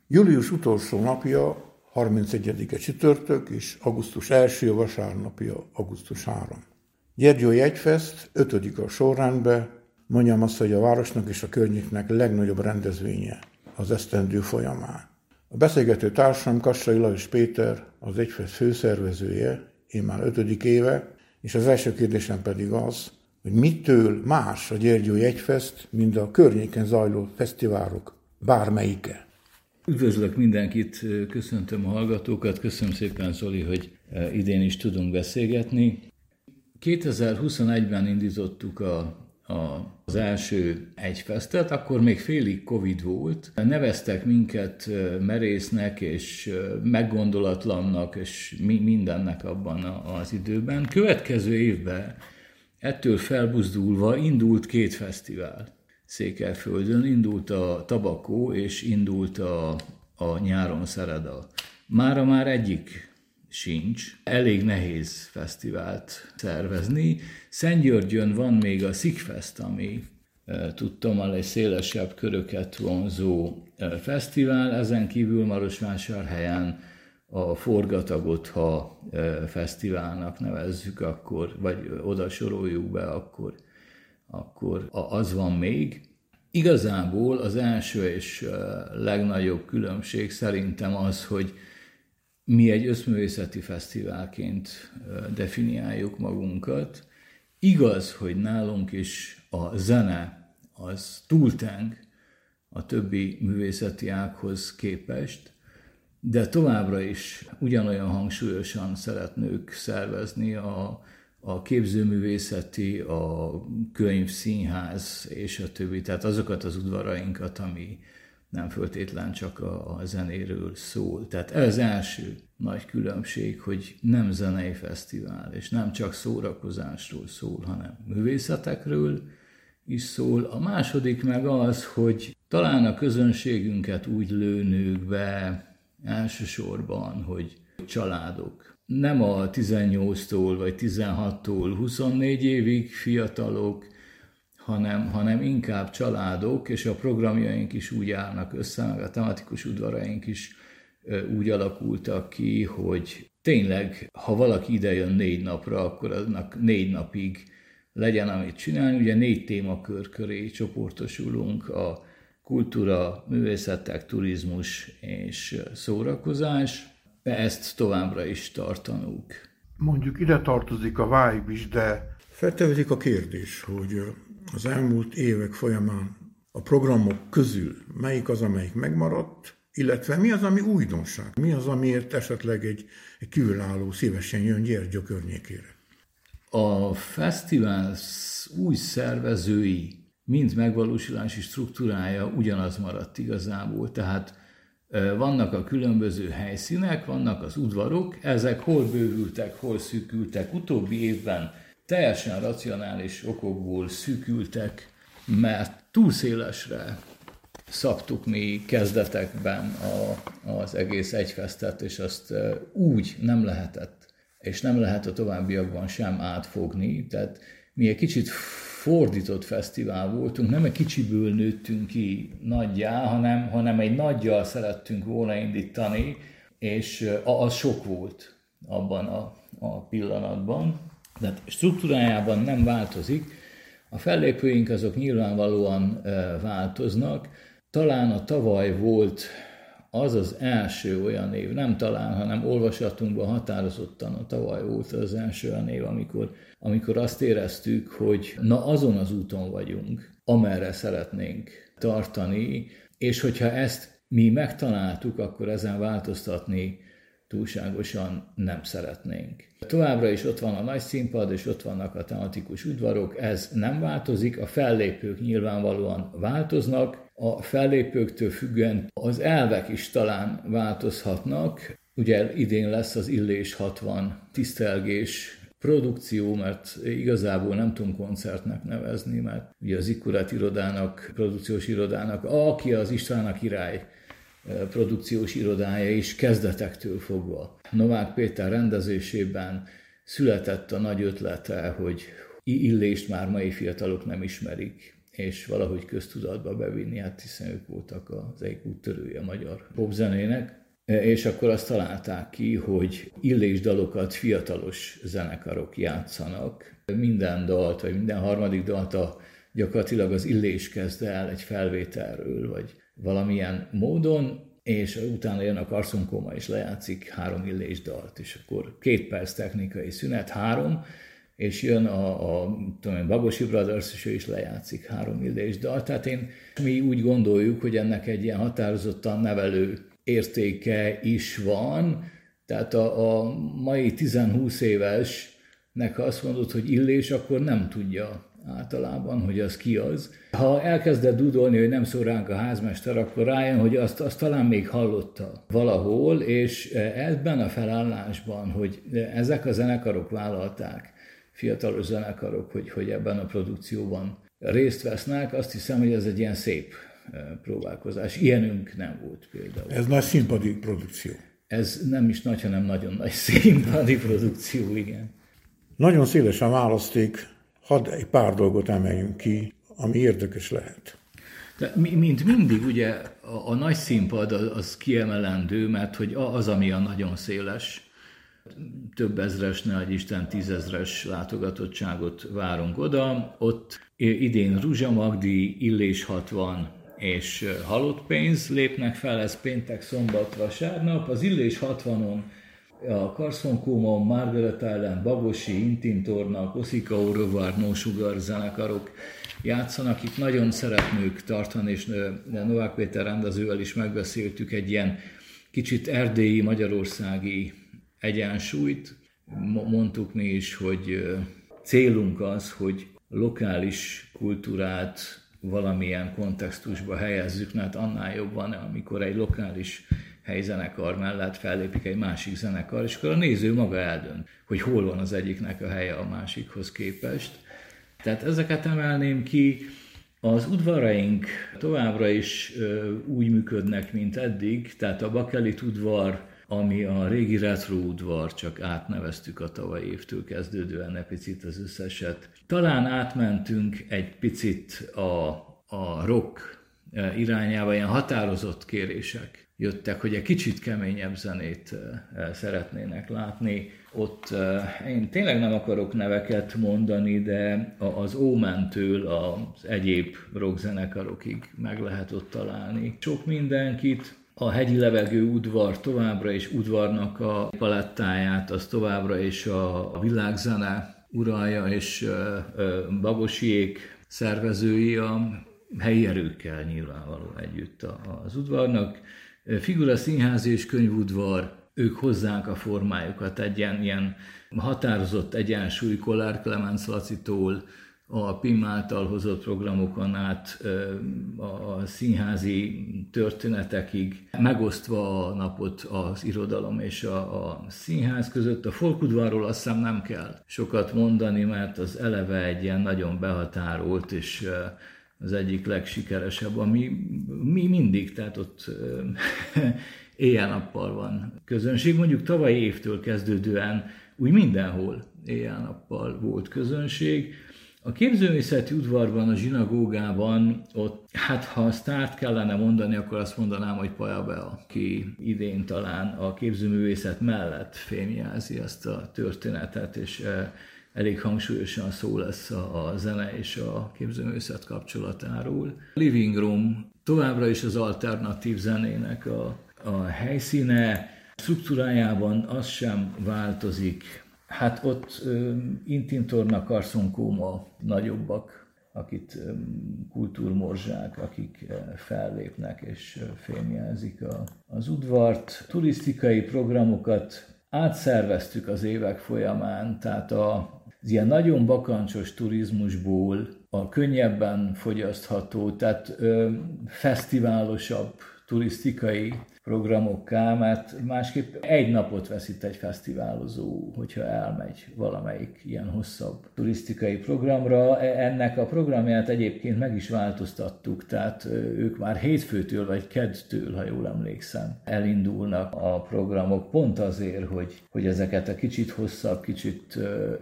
Július utolsó napja 31-e csütörtök és augusztus első vasárnapja augusztus 3. Gyergyói Jegyfest 5. a sorrendben, mondjam azt, hogy a városnak és a környéknek legnagyobb rendezvénye az esztendő folyamán. A beszélgető társam Kassai Lajos Péter, az Jegyfest főszervezője, én már 5. éve, és az első kérdésem pedig az, hogy mitől más a Gyergyói Jegyfest, mint a környéken zajló fesztiválok bármelyike. Üdvözlök mindenkit, köszöntöm a hallgatókat, köszönöm szépen Zoli, hogy idén is tudunk beszélgetni. 2021-ben indítottuk az első Jegyfestet, akkor még félig Covid volt. Neveztek minket merésznek és meggondolatlannak és mindennek abban az időben. Következő évben ettől felbuzdulva indult 2 fesztivál. Székelyföldön indult a Tabakó, és indult a Nyáron Szereda. Mára már egyik sincs. Elég nehéz fesztivált szervezni. Szentgyörgyön van még a Szikfest, ami tudtommal egy szélesebb köröket vonzó fesztivál. Ezen kívül Marosvásárhelyen a Forgatagotha fesztiválnak nevezzük akkor, vagy oda soroljuk be akkor az van még. Igazából az első és legnagyobb különbség szerintem az, hogy mi egy összművészeti fesztiválként definiáljuk magunkat. Igaz, hogy nálunk is a zene az túlteng a többi művészeti ághoz képest, de továbbra is ugyanolyan hangsúlyosan szeretnék szervezni a képzőművészeti, a könyvszínház és a többi, tehát azokat az udvarainkat, ami nem feltétlen csak a zenéről szól. Tehát ez az első nagy különbség, hogy nem zenei fesztivál, és nem csak szórakozásról szól, hanem művészetekről is szól. A második meg az, hogy talán a közönségünket úgy lőnünk be elsősorban, hogy családok. Nem a 18-tól vagy 16-tól 24 évig fiatalok, hanem inkább családok, és a programjaink is úgy állnak össze, meg a tematikus udvaraink is úgy alakultak ki, hogy tényleg, ha valaki idejön 4 napra, akkor annak 4 napig legyen, amit csinálni. Ugye 4 témakör köré csoportosulunk: a kultúra, művészetek, turizmus és szórakozás. Ezt továbbra is tartanunk. Mondjuk ide tartozik a vibe is, de feltevődik a kérdés, hogy az elmúlt évek folyamán a programok közül melyik az, amelyik megmaradt, illetve mi az, ami újdonság, mi az, amiért esetleg egy kívülálló szívesen jön Gyergyó környékére. A fesztivál új szervezői, mind megvalósulási struktúrája ugyanaz maradt igazából, tehát vannak a különböző helyszínek, vannak az udvarok, ezek hol bővültek, hol szűkültek. Utóbbi évben teljesen racionális okokból szűkültek, mert túl szélesre szabtuk mi kezdetekben az egész Jegyfestet, és azt úgy nem lehetett, és nem lehet a továbbiakban sem átfogni. Tehát mi egy kicsit fordított fesztivál voltunk, nem egy kicsiből nőttünk ki nagyjá, hanem egy nagyjal szerettünk volna indítani, és az sok volt abban a pillanatban. De struktúrájában nem változik. A fellépőink azok nyilvánvalóan változnak. Talán a tavaly volt az első olyan év, nem talán, hanem olvasatunkban határozottan a tavaly volt az első olyan év, amikor azt éreztük, hogy na azon az úton vagyunk, amerre szeretnénk tartani, és hogyha ezt mi megtaláltuk, akkor ezen változtatni túlságosan nem szeretnénk. Továbbra is ott van a nagy színpad, és ott vannak a tematikus udvarok, ez nem változik, a fellépők nyilvánvalóan változnak, a fellépőktől függően az elvek is talán változhatnak. Ugye idén lesz az Illés 60 tisztelgés produkció, mert igazából nem tudom koncertnek nevezni, mert ugye az Ikkurat irodának, produkciós irodának, aki az István a király produkciós irodája is kezdetektől fogva. Novák Péter rendezésében született a nagy ötlete, hogy Illést már mai fiatalok nem ismerik, és valahogy köztudatba bevinni, hát hiszen ők voltak az egyik úttörője a magyar popzenének. És akkor azt találták ki, hogy illésdalokat fiatalos zenekarok játszanak. Minden dalt, vagy minden harmadik dalt gyakorlatilag az Illés kezd el egy felvételről, vagy valamilyen módon, és utána jön a Carson Coma, és lejátszik 3 Illés dalt, és akkor 2 perc technikai szünet, 3, és jön a Bagosi Brothers, és ő is lejátszik 3 Illés dalt. Tehát mi úgy gondoljuk, hogy ennek egy ilyen határozottan nevelő értéke is van, tehát a mai 10-20 évesnek azt mondod, hogy Illés, akkor nem tudja általában, hogy az ki az. Ha elkezded dudolni, hogy nem szól ránk a házmester, akkor rájön, hogy azt talán még hallotta valahol, és ebben a felállásban, hogy ezek a zenekarok vállalták, fiatalos zenekarok, hogy ebben a produkcióban részt vesznek, azt hiszem, hogy ez egy ilyen szép próbálkozás. Ilyenünk nem volt például. Ez nagy színpadi produkció. Ez nem is nagy, hanem nagyon nagy színpadi produkció, igen. Nagyon széles a választék, hadd egy pár dolgot emeljünk ki, ami érdekes lehet. De mint mindig, ugye a nagy színpad az kiemelendő, mert hogy az, ami a nagyon széles, több ezres, ne adj Isten, 10 000-es látogatottságot várunk oda. Ott idén Ruzsa Magdi, Illés 60 és Halott pénz lépnek fel, ez péntek, szombat, vasárnap. Az Illés 60-on a Carson Coma, Margaret Island, Bagosi, Intim Torna, Koszika Aurovár, No Sugar zenekarok játszanak. Itt nagyon szeretnők tartani, és Novák Péter rendezővel is megbeszéltük egy ilyen kicsit erdélyi, magyarországi egyensúlyt. Mondtuk mi is, hogy célunk az, hogy lokális kultúrát valamilyen kontextusba helyezzük, mert annál jobb van, amikor egy lokális helyzenekar mellett fellépik egy másik zenekar, és akkor a néző maga eldönt, hogy hol van az egyiknek a helye a másikhoz képest. Tehát ezeket emelném ki. Az udvaraink továbbra is úgy működnek, mint eddig, tehát a Bakelit udvar, ami a régi retro udvar, csak átneveztük a tavalyi évtől kezdődően egy picit az összeset. Talán átmentünk egy picit a rock irányába, ilyen határozott kérések jöttek, hogy egy kicsit keményebb zenét szeretnének látni. Ott én tényleg nem akarok neveket mondani, de az Omen-től az egyéb rockzenekarokig meg lehet ott találni sok mindenkit. A Hegyi Levegő udvar továbbra is udvarnak a palettáját, az továbbra is a világzene uralja, és Bagosiék szervezői a helyi erőkkel nyilvánvaló együtt az udvarnak. Figura Színház és Könyvudvar, ők hozzánk a formájukat, egy ilyen határozott egyensúly Kollár Klemenc Lacitól, a PIM által hozott programokon át a színházi történetekig, megosztva a napot az irodalom és a színház között. A folkudvarról azt hiszem nem kell sokat mondani, mert az eleve egy ilyen nagyon behatárolt és az egyik legsikeresebb, ami mi mindig, tehát ott éjjel-nappal van közönség. Mondjuk tavalyi évtől kezdődően úgy mindenhol éjjel-nappal volt közönség. A képzőművészeti udvarban, a zsinagógában ott, hát ha a sztárt kellene mondani, akkor azt mondanám, hogy Paja Bea, aki idén talán a képzőművészet mellett fémjelzi azt a történetet, és elég hangsúlyosan szó lesz a zene és a képzőművészet kapcsolatáról. Living Room továbbra is az alternatív zenének a helyszíne, struktúrájában az sem változik. Hát ott Intim Torna, Carson Coma nagyobbak, akik kultúrmorzsák, akik fellépnek és fémjelzik az udvart. Turisztikai programokat átszerveztük az évek folyamán, tehát az ilyen nagyon bakancsos turizmusból a könnyebben fogyasztható, tehát fesztiválosabb turisztikai programokká, mert másképp egy napot veszít egy fesztiválozó, hogyha elmegy valamelyik ilyen hosszabb turisztikai programra. Ennek a programját egyébként meg is változtattuk, tehát ők már hétfőtől vagy keddtől, ha jól emlékszem, elindulnak a programok pont azért, hogy ezeket a kicsit hosszabb, kicsit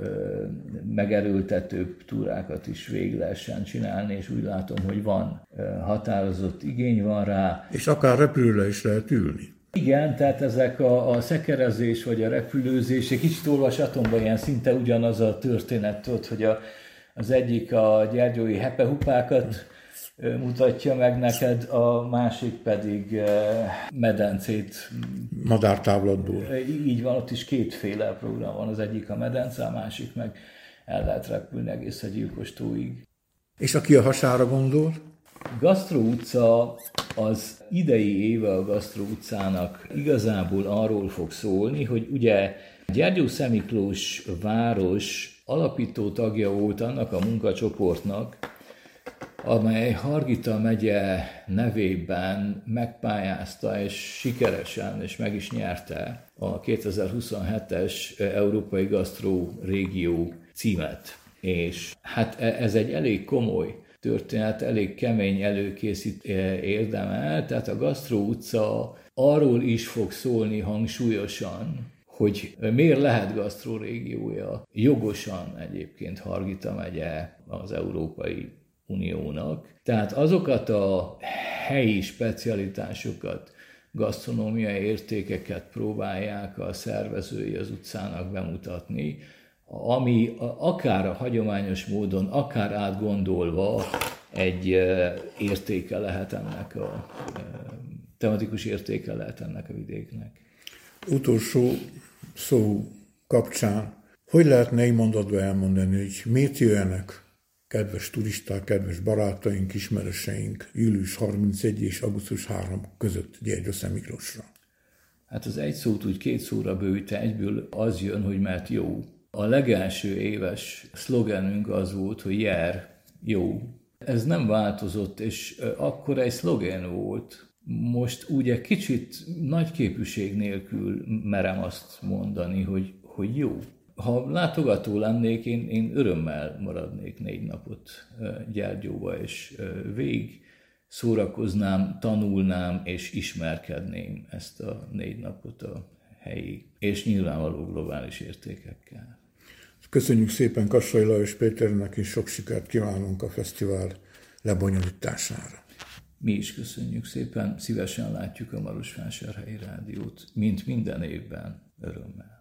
megerőltetőbb túrákat is végig lehessen csinálni, és úgy látom, hogy van határozott igény van rá. És akár repülőre is lehet ülni. Igen, tehát ezek a szekerezés vagy a repülőzés, egy kicsit olvasatomban ilyen szinte ugyanaz a történet, hogy az egyik a gyergyói hepehupákat mutatja meg neked, a másik pedig medencét. Madártávlatból. Így van, ott is kétféle program van, az egyik a medence, a másik meg el lehet repülni egész a Gyilkos tóig. És aki a Hasára gondol? Gasztró utca az idei éve a Gasztró utcának igazából arról fog szólni, hogy ugye Gyergyószemiklós város alapító tagja volt annak a munkacsoportnak, amely Hargita megye nevében megpályázta és sikeresen, és meg is nyerte a 2027-es Európai Gasztró Régió címet. És hát ez egy elég komoly történet, elég kemény előkészít érdemel, tehát a Gasztró utca arról is fog szólni hangsúlyosan, hogy miért lehet gasztrórégiója jogosan egyébként Hargita megye az Európai Uniónak. Tehát azokat a helyi specialitásokat, gasztronómiai értékeket próbálják a szervezői az utcának bemutatni, ami akár a hagyományos módon, akár átgondolva egy értéke lehet ennek a tematikus értéke lehet ennek a vidéknek. Utolsó szó kapcsán, hogy lehetne egy mondatba elmondani, hogy miért jöjjenek kedves turisták, kedves barátaink, ismerőseink július 31 és augusztus 3 között Gyergyószemiklósra? Hát az egy szót úgy két szóra bővíte, egyből az jön, hogy mert jó. A legelső éves szlogenünk az volt, hogy jár, jó. Ez nem változott, és akkor egy szlogen volt. Most ugye kicsit nagy képűség nélkül merem azt mondani, hogy jó. Ha látogató lennék, én örömmel maradnék 4 napot Gyergyóba, és végig szórakoznám, tanulnám és ismerkedném ezt a 4 napot a helyi és nyilvánvaló globális értékekkel. Köszönjük szépen Kassai Lajos Péternek, és sok sikert kívánunk a fesztivál lebonyolítására. Mi is köszönjük szépen, szívesen látjuk a Marosvásárhelyi Rádiót, mint minden évben, örömmel.